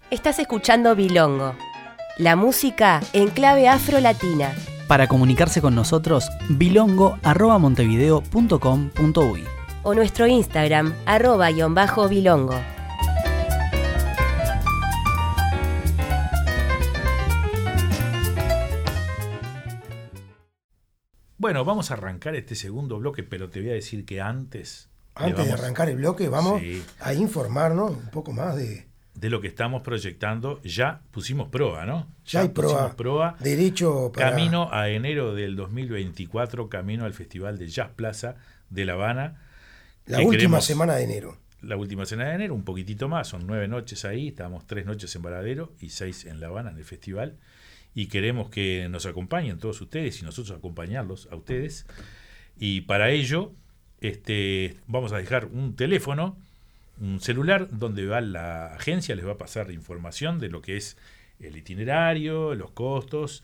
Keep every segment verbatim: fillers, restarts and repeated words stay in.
Estás escuchando Bilongo, la música en clave afro-latina. Para comunicarse con nosotros, bilongo arroba montevideo punto com punto uy o nuestro Instagram, arroba guión bajo bilongo. Bueno, vamos a arrancar este segundo bloque, pero te voy a decir que antes... Antes vamos, de arrancar el bloque, vamos sí, a informarnos un poco más de... de lo que estamos proyectando. Ya pusimos proa, ¿no? Ya, ya hay proa, proa. Derecho para... Camino a enero del dos mil veinticuatro, camino al Festival de Jazz Plaza de La Habana. La última queremos, semana de enero. La última semana de enero, un poquitito más, son nueve noches ahí, estamos tres noches en Varadero y seis en La Habana en el festival. Y queremos que nos acompañen todos ustedes y nosotros acompañarlos a ustedes. Y para ello este, vamos a dejar un teléfono, un celular, donde va la agencia, les va a pasar información de lo que es el itinerario, los costos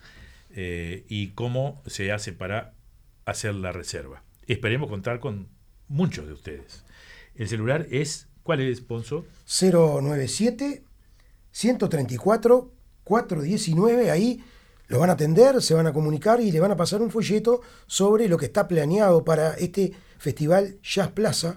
eh, y cómo se hace para hacer la reserva. Esperemos contar con muchos de ustedes. El celular es, ¿cuál es, Ponzo? cero noventa y siete, ciento treinta y cuatro, cuatrocientos diecinueve, ahí lo van a atender, se van a comunicar y le van a pasar un folleto sobre lo que está planeado para este Festival Jazz Plaza,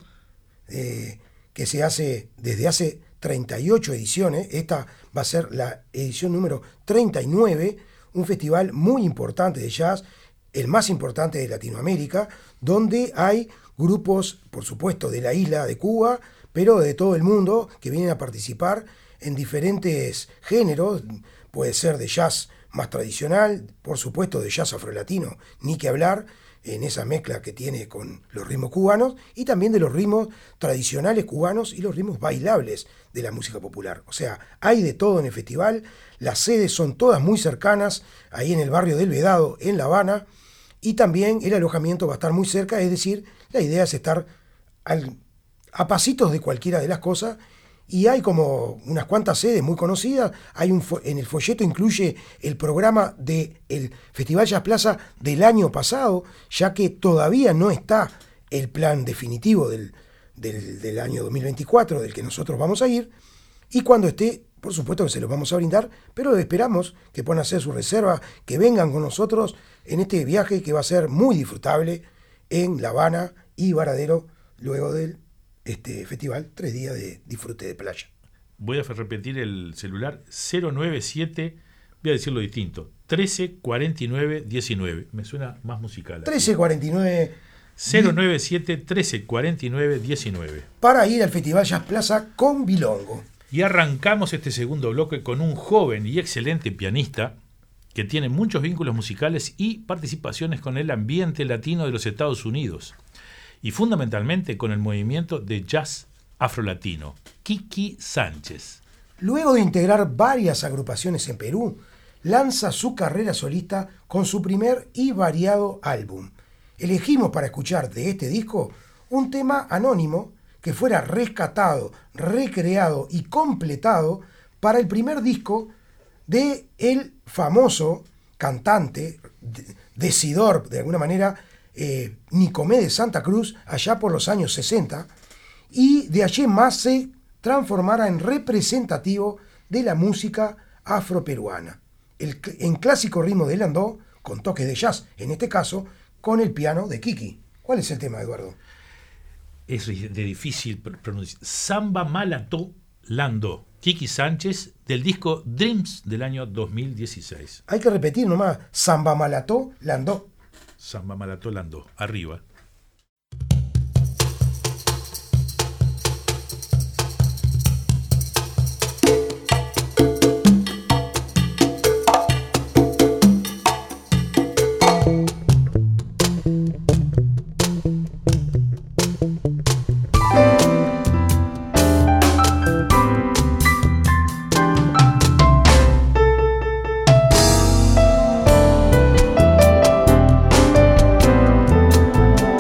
eh, que se hace desde hace treinta y ocho ediciones. Esta va a ser la edición número treinta y nueve, un festival muy importante de jazz, el más importante de Latinoamérica, donde hay grupos, por supuesto, de la isla de Cuba, pero de todo el mundo, que vienen a participar en diferentes géneros. Puede ser de jazz más tradicional, por supuesto de jazz afrolatino, ni que hablar, en esa mezcla que tiene con los ritmos cubanos, y también de los ritmos tradicionales cubanos y los ritmos bailables de la música popular. O sea, hay de todo en el festival, las sedes son todas muy cercanas, ahí en el barrio del Vedado, en La Habana, y también el alojamiento va a estar muy cerca, es decir, la idea es estar al, a pasitos de cualquiera de las cosas. Y hay como unas cuantas sedes muy conocidas. Hay un fo- en el folleto incluye el programa del Festival Jazz Plaza del año pasado, ya que todavía no está el plan definitivo del, del, del año dos mil veinticuatro, del que nosotros vamos a ir. Y cuando esté, por supuesto que se los vamos a brindar, pero esperamos que puedan hacer su reserva, que vengan con nosotros en este viaje que va a ser muy disfrutable en La Habana y Varadero, luego del este festival, tres días de disfrute de playa. Voy a repetir el celular, cero noventa y siete, voy a decirlo distinto, trece cuarenta y nueve diecinueve, me suena más musical. trece cuarenta y nueve cero noventa y siete, trece cuarenta y nueve diecinueve. Para ir al Festival Jazz Plaza con Bilongo. Y arrancamos este segundo bloque con un joven y excelente pianista que tiene muchos vínculos musicales y participaciones con el ambiente latino de los Estados Unidos, y fundamentalmente con el movimiento de jazz afrolatino, Kiki Sánchez. Luego de integrar varias agrupaciones en Perú, lanza su carrera solista con su primer y variado álbum. Elegimos para escuchar de este disco un tema anónimo que fuera rescatado, recreado y completado para el primer disco de el famoso cantante, decidor de alguna manera, Eh, Nicomé de Santa Cruz, allá por los años sesenta, y de allí más se transformara en representativo de la música afroperuana, el, en clásico ritmo de landó, con toques de jazz, en este caso, con el piano de Kiki. ¿Cuál es el tema, Eduardo? Es de difícil pronunciar. Samba Malató Landó, Kiki Sánchez, del disco Dreams del año dos mil dieciséis. Hay que repetir nomás, Samba Malató Landó. Samba Malató Landó, arriba. Thank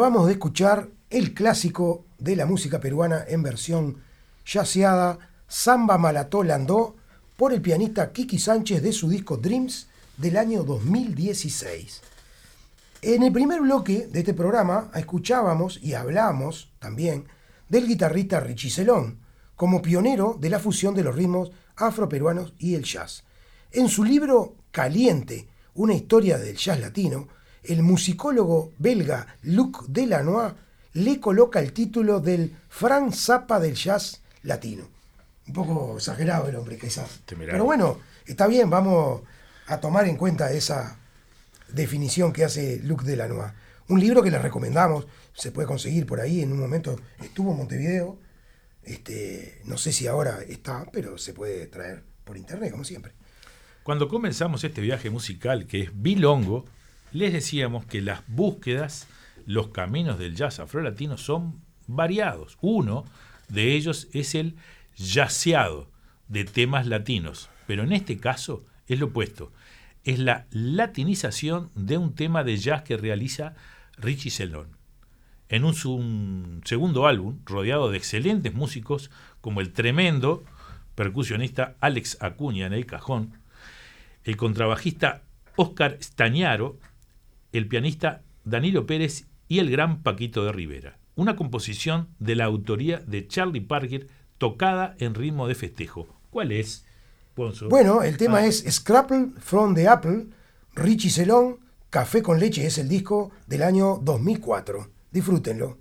acabamos de escuchar el clásico de la música peruana en versión jazzeada, Samba Malató Landó, por el pianista Kiki Sánchez de su disco Dreams del año dos mil dieciséis. En el primer bloque de este programa escuchábamos y hablamos también del guitarrista Richie Celón, como pionero de la fusión de los ritmos afroperuanos y el jazz. En su libro Caliente, una historia del jazz latino, el musicólogo belga Luc Delanois le coloca el título del Frank Zappa del jazz latino. Un poco exagerado el hombre, quizás. Pero bueno, está bien, vamos a tomar en cuenta esa definición que hace Luc Delanois. Un libro que les recomendamos, se puede conseguir por ahí, en un momento estuvo en Montevideo, este, no sé si ahora está, pero se puede traer por internet, como siempre. Cuando comenzamos este viaje musical que es Bilongo, les decíamos que las búsquedas, los caminos del jazz afrolatino son variados. Uno de ellos es el jazzeado de temas latinos, pero en este caso es lo opuesto. Es la latinización de un tema de jazz que realiza Richie Celón. En un, un segundo álbum, rodeado de excelentes músicos como el tremendo percusionista Alex Acuña en el cajón, el contrabajista Oscar Stañaro, el pianista Danilo Pérez y el gran Paquito de Rivera. Una composición de la autoría de Charlie Parker tocada en ritmo de festejo. ¿Cuál es? Ponzo. Bueno, el tema ah. es Scrapple from the Apple, Richie Celón, Café con Leche es el disco del año dos mil cuatro. Disfrútenlo.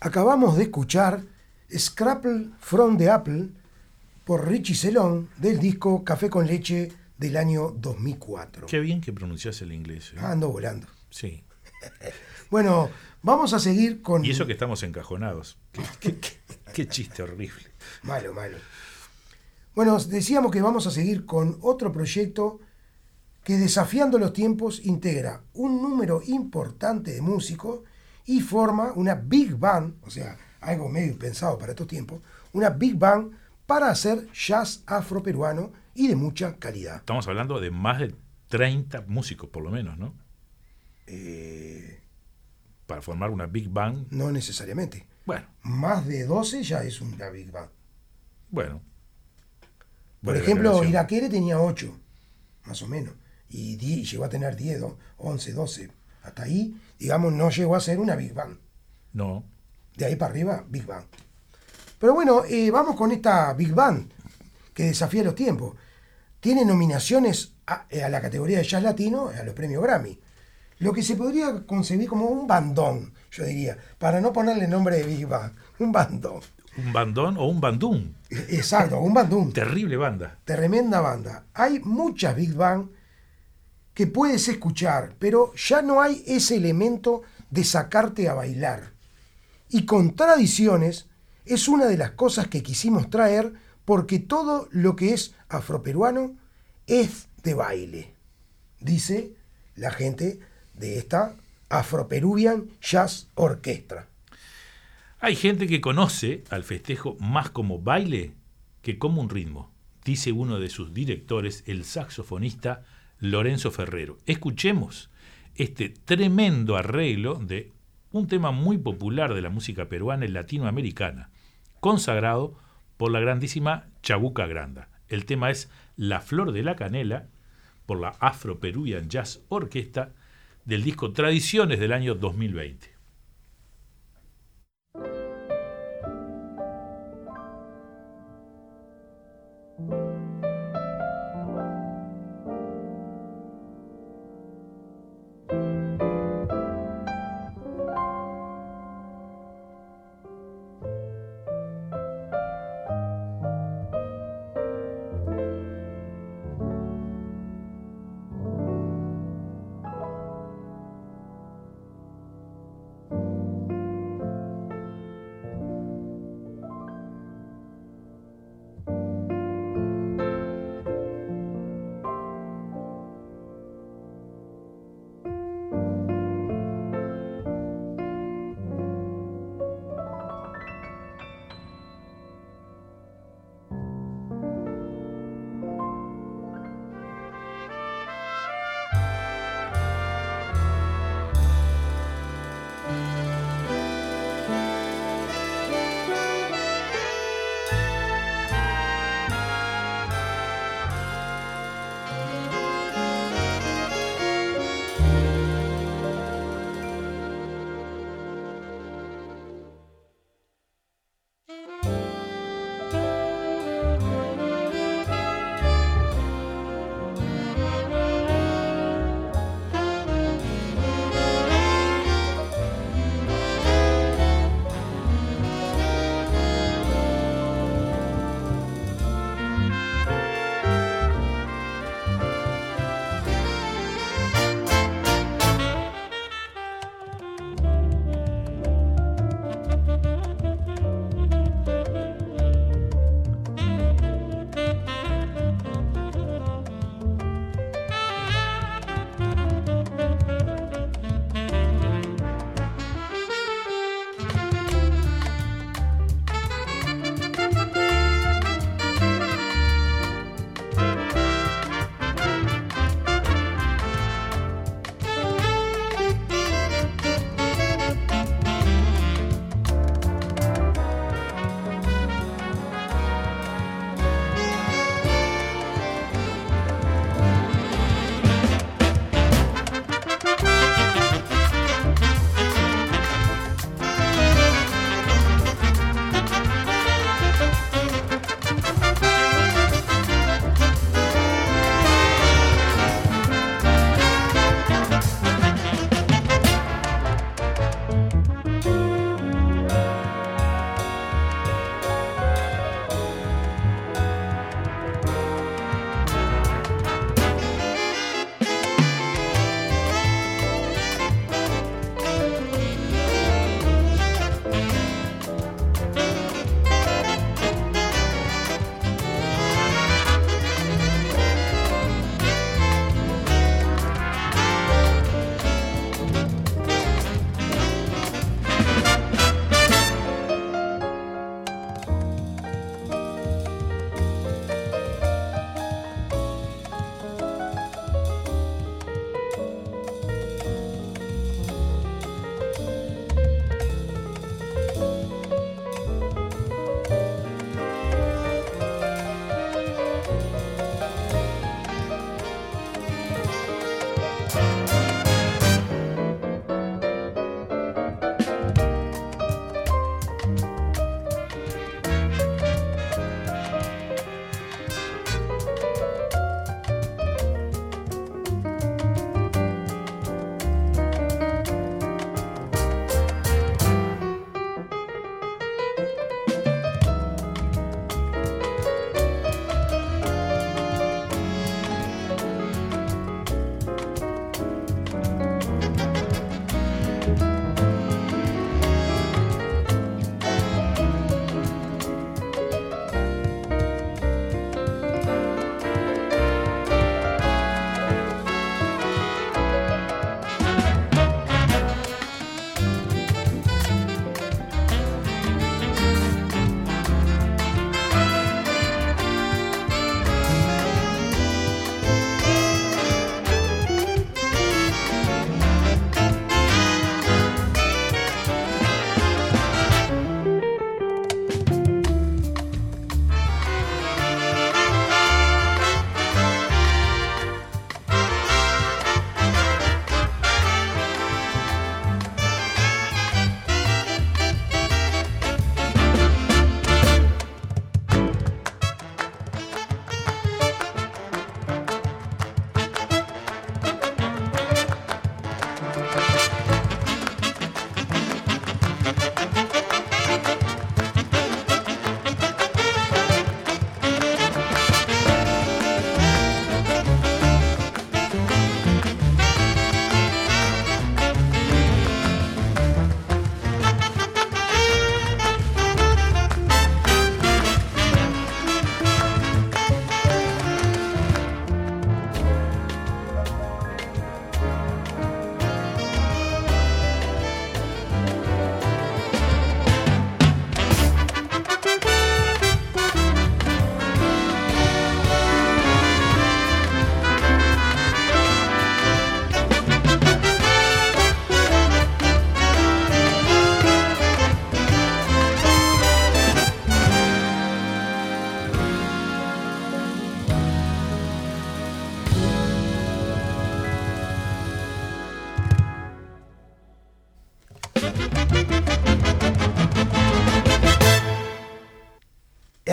acabamos de escuchar Scrapple from the Apple por Richie Celón del disco Café con Leche del año dos mil cuatro. Qué bien que pronunciás el inglés. ¿eh? Ah, ando volando. Sí. Bueno, vamos a seguir con... Y eso que estamos encajonados. Qué, qué- qué- qué chiste horrible. Malo, malo. Bueno, decíamos que vamos a seguir con otro proyecto que, desafiando los tiempos, integra un número importante de músicos y forma una big band, o sea, algo medio impensado para estos tiempos, una big band para hacer jazz afroperuano y de mucha calidad. Estamos hablando de más de treinta músicos, por lo menos, ¿no? Eh, Para formar una big band. no necesariamente. Bueno, Más de doce ya es una big band. bueno. Por Buena ejemplo, declaración. Irakere tenía ocho, más o menos. Y die- llegó a tener diez, once, doce. Hasta ahí, digamos, no llegó a ser una big band. No. De ahí para arriba, big band. Pero bueno, eh, vamos con esta big band que desafía los tiempos. Tiene nominaciones a, eh, a la categoría de jazz latino, a los premios Grammy. Lo que se podría concebir como un bandón, yo diría, para no ponerle nombre de big band. Un bandón. Un bandón o un bandún. Exacto, un bandón. Terrible banda. Tremenda banda. Hay muchas big band que puedes escuchar, pero ya no hay ese elemento de sacarte a bailar. Y con Tradiciones es una de las cosas que quisimos traer, porque todo lo que es afroperuano es de baile, dice la gente de esta Afro-Peruvian Jazz Orquestra. Hay gente que conoce al festejo más como baile que como un ritmo, dice uno de sus directores, el saxofonista Lorenzo Ferrero. Escuchemos este tremendo arreglo de un tema muy popular de la música peruana y latinoamericana, consagrado por la grandísima Chabuca Granda. El tema es La Flor de la Canela, por la Afro-Peruvian Jazz Orquesta, del disco Tradiciones del año dos mil veinte.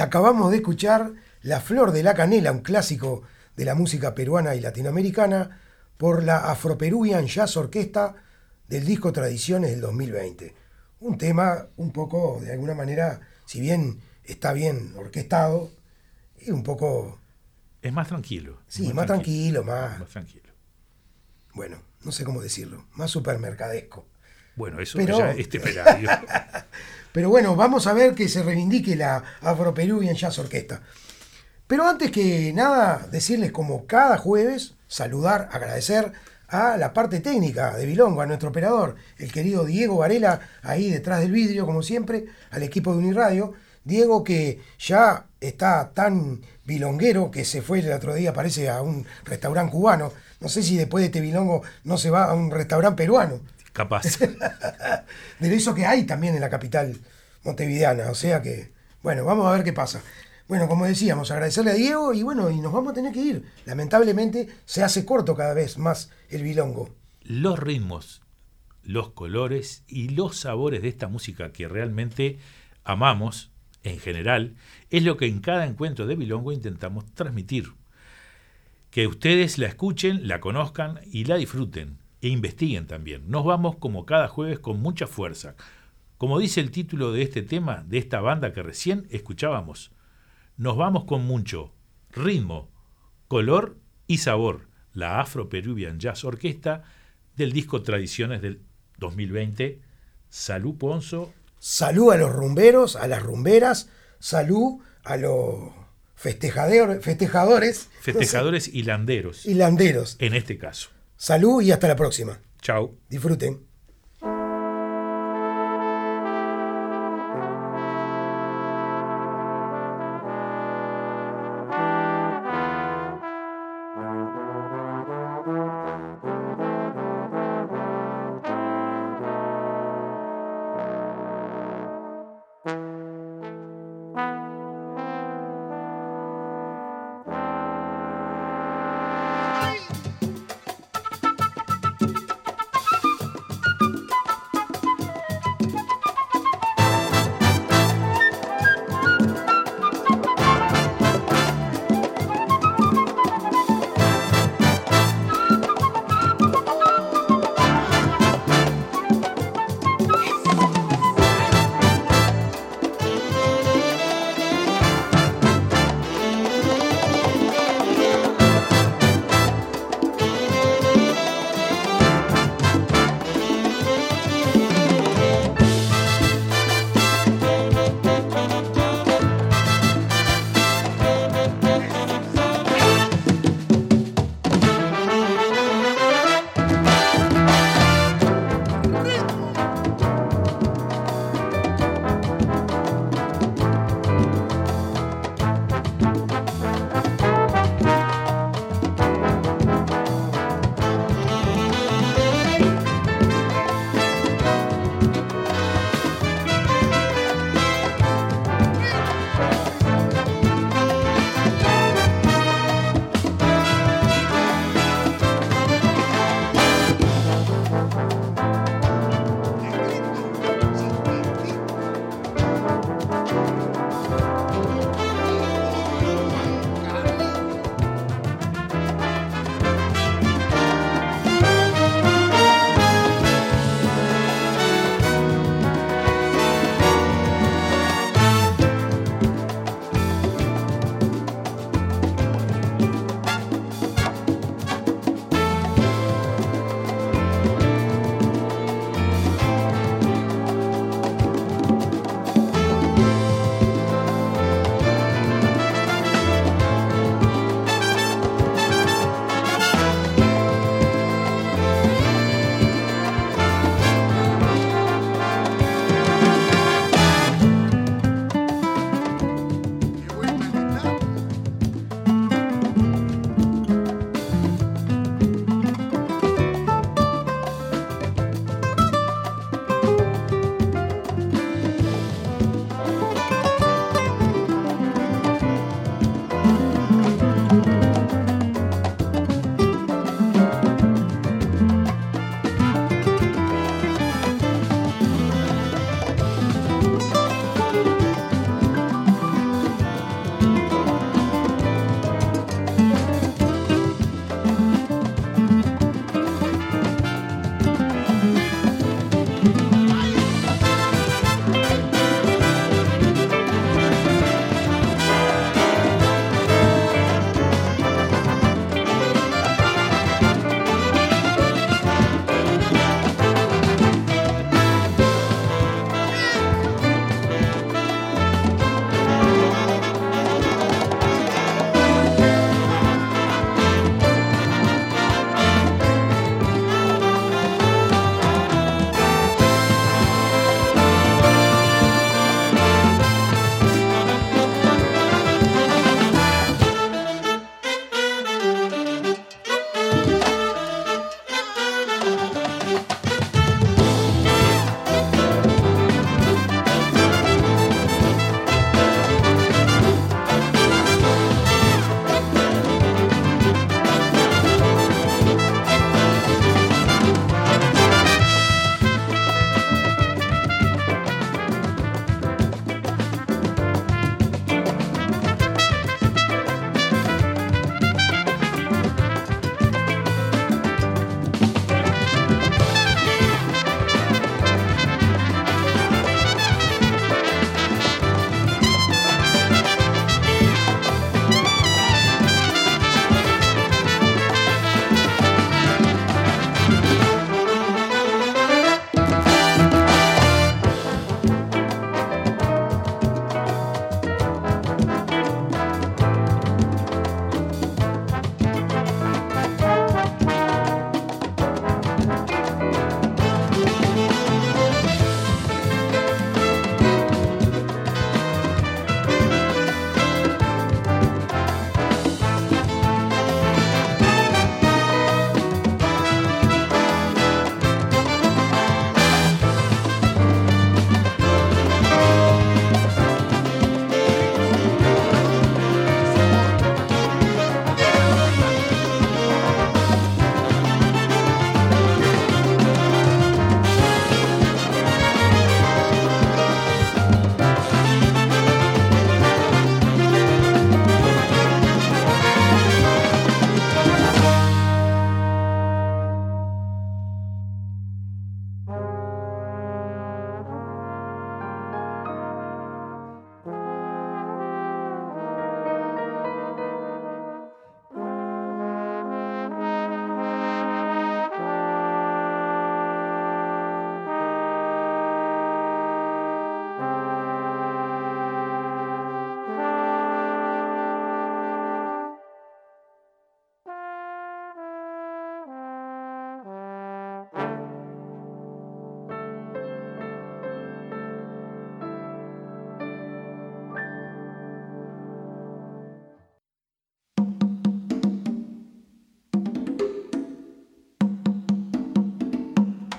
acabamos de escuchar La Flor de la Canela, un clásico de la música peruana y latinoamericana, por la Afro-Peruvian Jazz Orquesta del disco Tradiciones del dos mil veinte. Un tema un poco, de alguna manera, si bien está bien orquestado, es un poco... Es más tranquilo. Sí, más, más tranquilo, tranquilo, más... Más tranquilo. Bueno, no sé cómo decirlo, más supermercadesco. Bueno, eso pero, ya este peladio. Pero bueno, vamos a ver que se reivindique la Afro-Peruvian Jazz Orquesta. Pero antes que nada, decirles como cada jueves, saludar, agradecer a la parte técnica de Bilongo, a nuestro operador, el querido Diego Varela, ahí detrás del vidrio, como siempre, al equipo de Uniradio. Diego, que ya está tan bilonguero que se fue el otro día, parece, a un restaurante cubano. No sé si después de este bilongo no se va a un restaurante peruano. Capaz. De eso que hay también en la capital montevideana. O sea que, bueno, vamos a ver qué pasa. Bueno, como decíamos, agradecerle a Diego y bueno, y nos vamos a tener que ir. Lamentablemente se hace corto cada vez más el bilongo. Los ritmos, los colores y los sabores de esta música que realmente amamos, en general, es lo que en cada encuentro de bilongo intentamos transmitir. Que ustedes la escuchen, la conozcan y la disfruten e investiguen también. Nos vamos como cada jueves con mucha fuerza. Como dice el título de este tema, de esta banda que recién escuchábamos, nos vamos con mucho ritmo, color y sabor. La Afro-Peruvian Jazz Orquesta del disco Tradiciones del dos mil veinte. Salud, Ponzo. Salud a los rumberos, a las rumberas. Salud a los festejadores. Festejadores, festejadores no sé, y landeros. Y landeros. En este caso. Salud y hasta la próxima. Chau. Disfruten.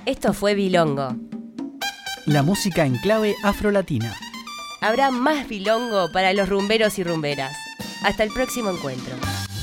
Esto fue Bilongo. La música en clave afrolatina. Habrá más bilongo para los rumberos y rumberas. Hasta el próximo encuentro.